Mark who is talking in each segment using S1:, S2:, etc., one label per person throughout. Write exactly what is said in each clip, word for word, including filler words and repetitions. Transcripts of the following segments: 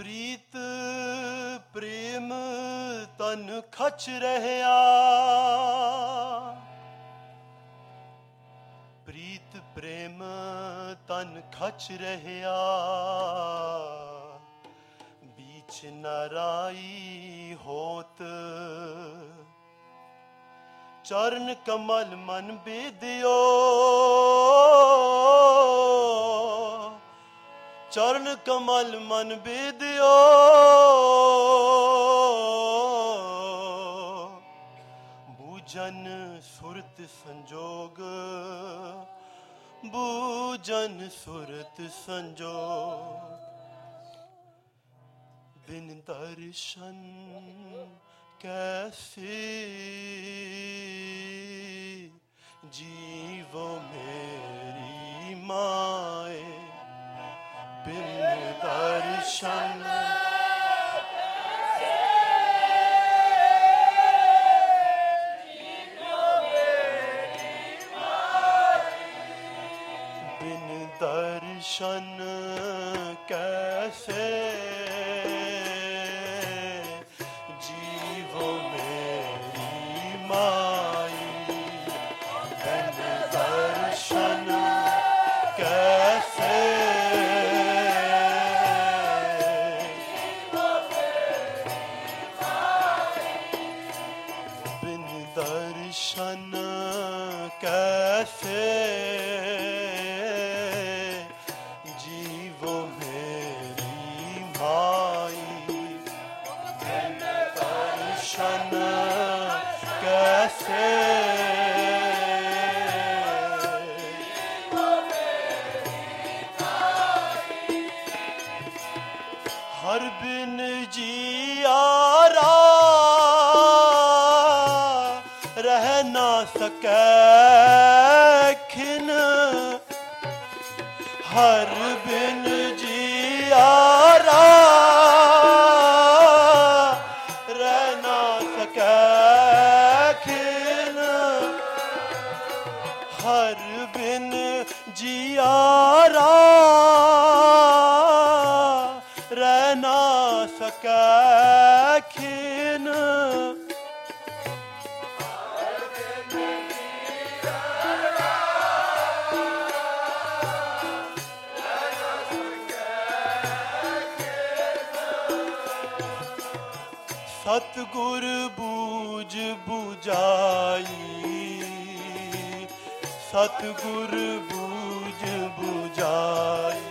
S1: ਪ੍ਰੀਤ ਪ੍ਰੇਮ ਤਨ ਖਚ ਰਹਿਆ, ਪ੍ਰੀਤ ਪ੍ਰੇਮ ਤਨ ਖਚ ਰਹਿਆ, बीच नाराई होत, चरण कमल मन बेदियो, चरण कमल मन बेदियो, बूझन सुरत संजोग, बूझन सुरत संजोग, बिन दर्शन कैसे जीवो मेरी माए, बिन दर्शन कैसे जीवो मेरी माए, बिन दर्शन कैसे दर्शन कैसे जीवो मेरी माई, बिन दर्शन कैसे जीवो मेरी माई, हर बिन जियारा रह ना सकै खिन, हर बिन जियारा रह ना सकै खिन, हर बिन जियारा रह ना सकै खिन, सतगुर बूझ बुझाई, सतगुर बूझ बुझाई,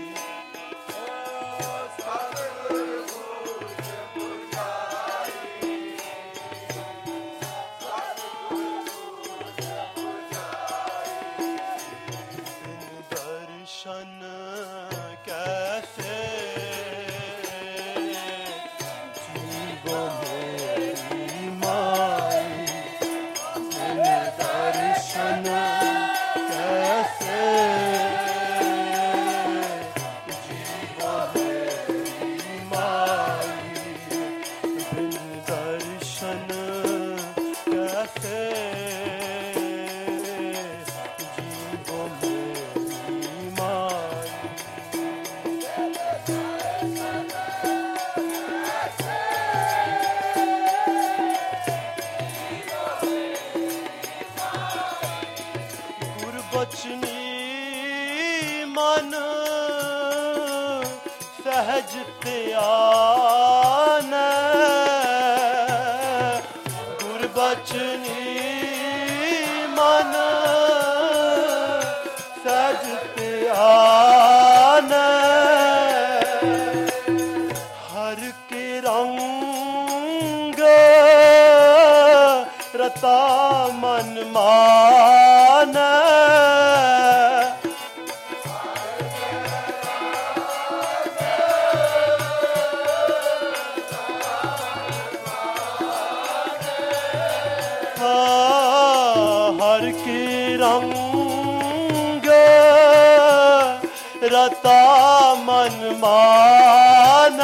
S1: सतगुर बूझ बुझाई, सतगुर बूझ बुझाई, बिन दर्शन कैसे बचनी मन सहज त्यान, गुरबचनी मन सहज त्यान, हर के रंग रता मन मान, हर के रंग रता मन मान,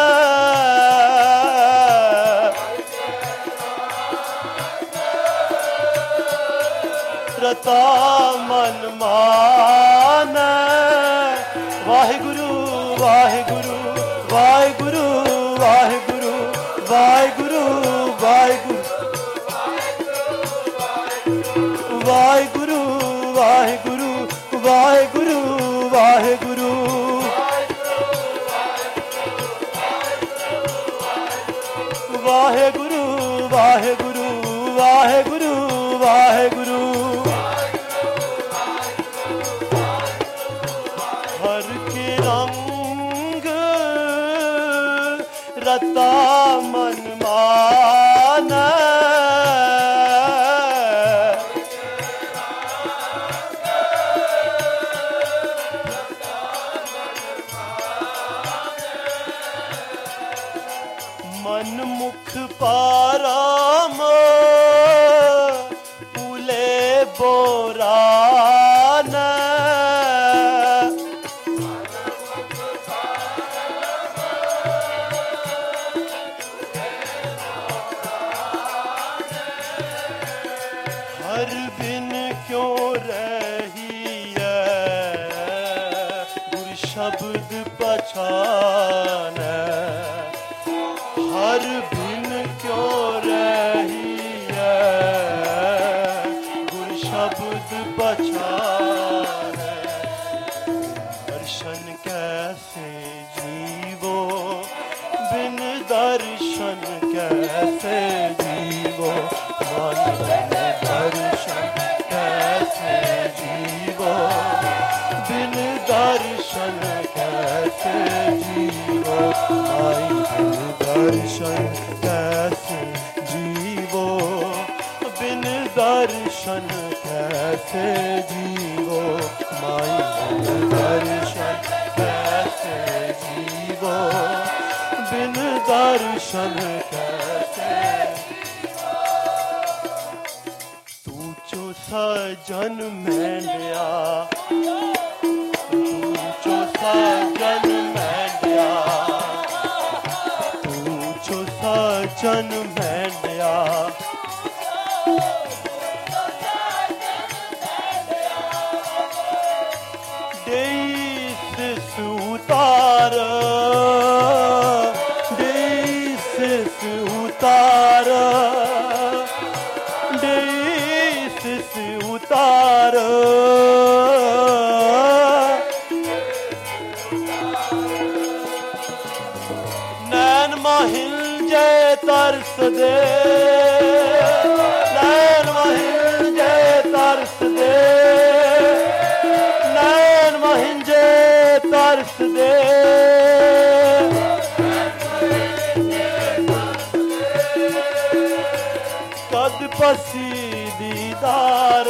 S1: रता मन मान, वाहिगुरु वाहिगुरु वाहिगुरु। ਵਾਹਿਗੁਰੂ ਵਾਹਿਗੁਰੂ ਵਾਹਿਗੁਰੂ ਵਾਹਿਗੁਰੂ ਵਾਹਿਗੁਰੂ ਵਾਹਿਗੁਰੂ ਵਾਹਿਗੁਰੂ ਵਾਹਿਗੁਰੂ ਹਰ ਕੇ ਰੰਗ ਰਤਾ ਮਨ ਮਾਨੈ मन मुख पाराम फूले बोरान हर बिन क्यों रही है गुर शब्द पछान हर बिन क्यों रही है गुर शब्द पछान दर्शन कैसे जीवो बिन दर्शन कैसे जीवो मन बिन दर्शन कैसे जीवो बिन दर्शन कैसे जीवो आई दर्शन कैसे जीवो बिन दर्शन कैसे जीवो माई बिन दर्शन कैसे जीवो बिन दर्शन कैसे तू जो सजन मेंढया तू जो सजन मेंढया सजन मेंढया देस उतार देस उतार देस उतार नैन महिल जय तरस दे नैन महिल जय तरस दे नैन महिल जय तरस दे कद पसी दीदार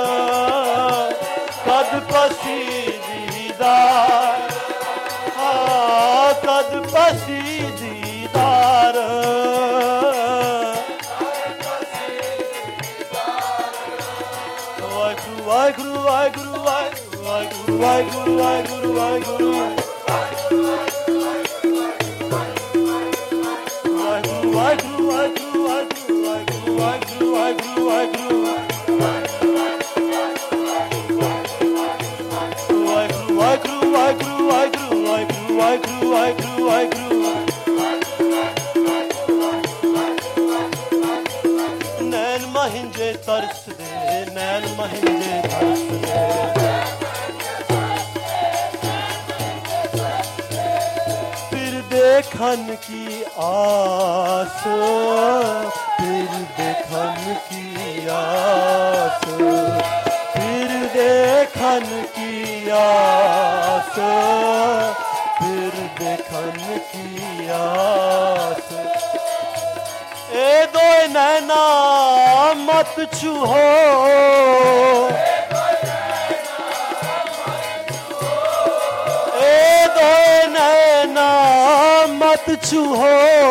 S1: कद पसी दीदार हाँ कद पसी दीदार वाहिगुरु वाहिगुरु वाहिगुरु वाहिगुरु वाहिगुरु वाहिगुरु वाहिगुरु वाहिगुरु वाहिगुरु वाहिगुरु वाहिगुरु वाहिगुरु वाहिगुरु वाहिगुरु वाहिगुरु वाहिगुरु वाहिगुरु वाहिगुरु नैन महिंजे तरस दे नैन महिंजे तरस दे फिर देखन की आस फिर देखन की आस फिर देखन की आस फिर देखन की आस ए दो नैना मत छूहो ए दो नैना मत छूहो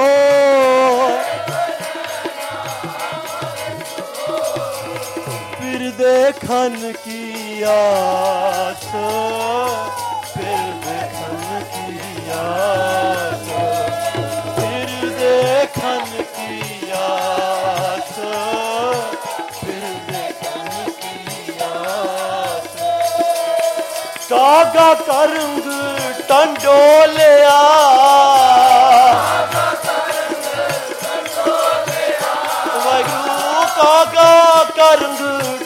S1: फिर देखन की आस फिर देखन की आस फिर देखन की आस फिर देखन की आस कागा करंग टंडोलिया वाहिगुरु कागा करंग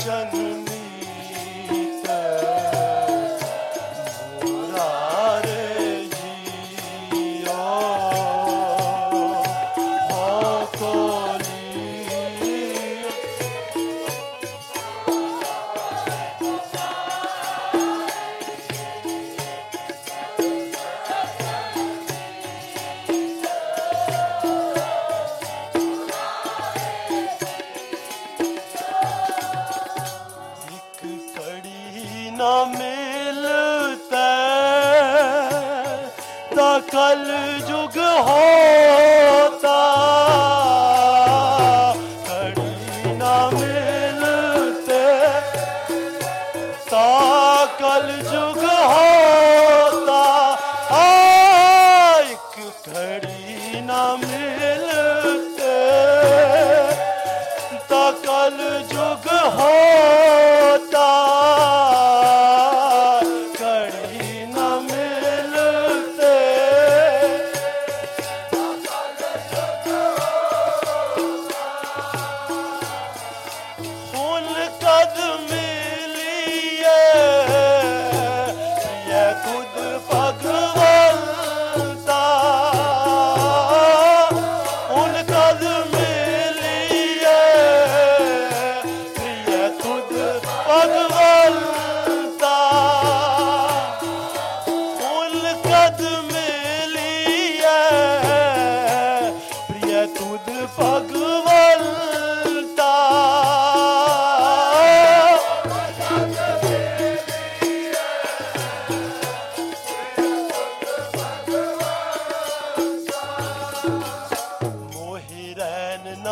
S1: चनमीत मुरारे जियो हो कोली न मिलते ता कल जुग होता कड़ी न मिलते ता कल जुग होता एक घड़ी न मिलते ता कल जुग होता भगवंता मोहि रैन न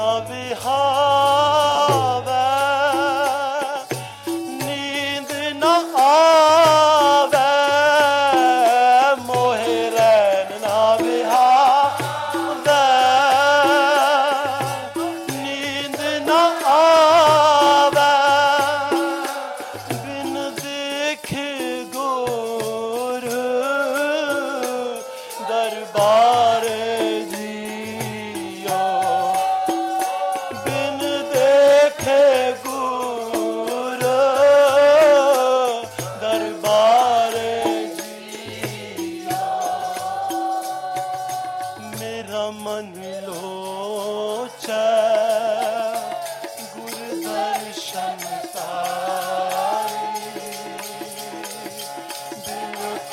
S1: विहावे नींद न आवे मोहि रैन न विहावे नींद न आवे बिन देखे गुर दरबार जियो बिन देखे गुर दरबार जियो मेरा मन लोचा गुर दर्शन ताई दिलक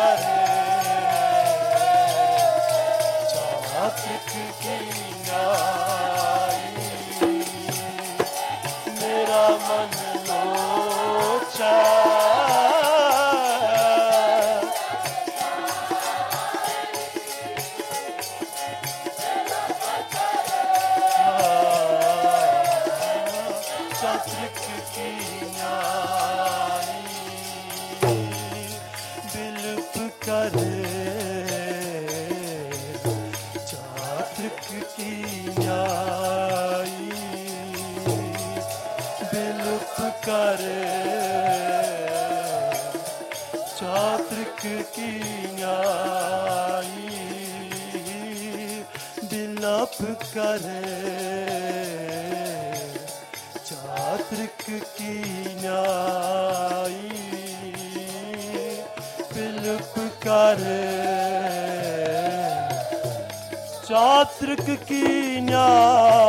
S1: करे चातक की नाई मेरा मन लोचा चातक की नाई बिलप करे चातक की नाई बिलप करे चातक की नाई बिलप करे चातक की न्याई बिलप करे चातक की न्याई